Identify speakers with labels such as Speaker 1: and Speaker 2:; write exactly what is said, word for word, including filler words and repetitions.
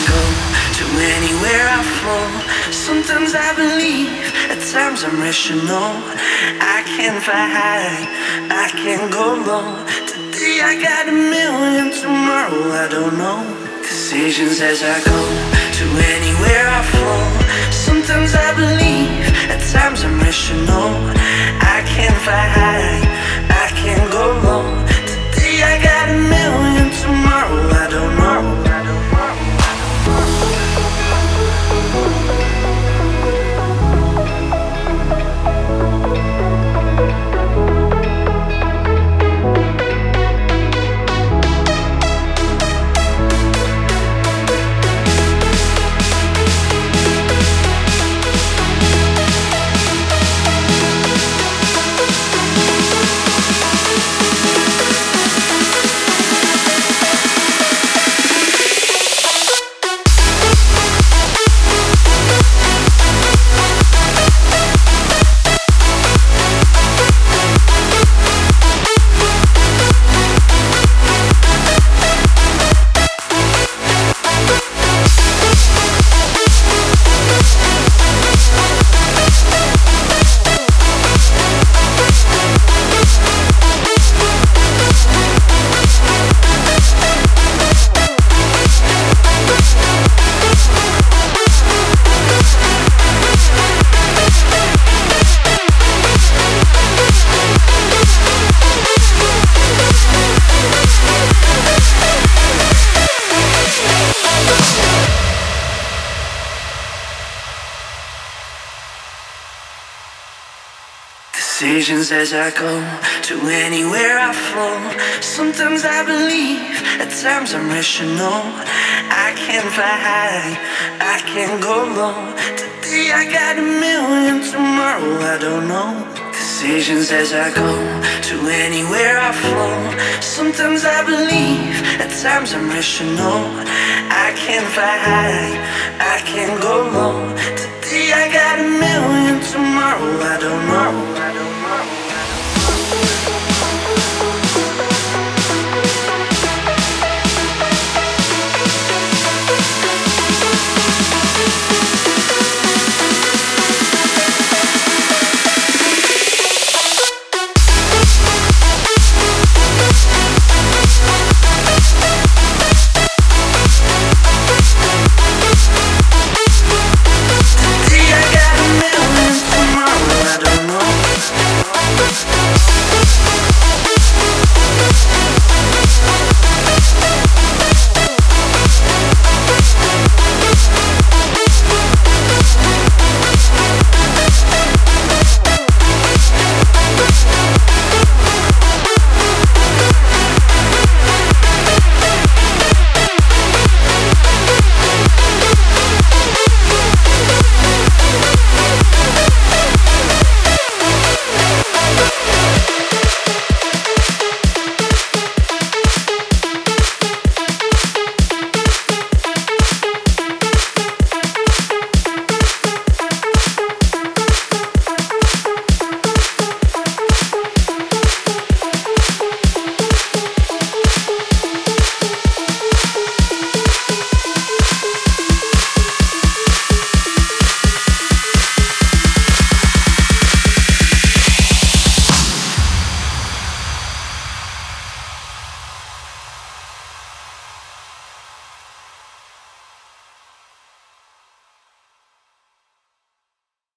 Speaker 1: go, to anywhere I flow. Sometimes I believe, at times I'm rational. I can fly high, I can go low. Today I got a million, tomorrow I don't know. Decisions as I go, to anywhere I flow. Sometimes I believe, at times I'm rational. I can fly high, I can go low. Today I got a million, tomorrow I don't know. Decisions as I go, to anywhere I flow. Sometimes I believe, at times I'm rational. I can fly high, I can go low. Today I got a million, tomorrow I don't know. Decisions as I go, to anywhere I flow. Sometimes I believe, at times I'm rational. I can fly high, I can go low. Today I got a million, tomorrow I don't know.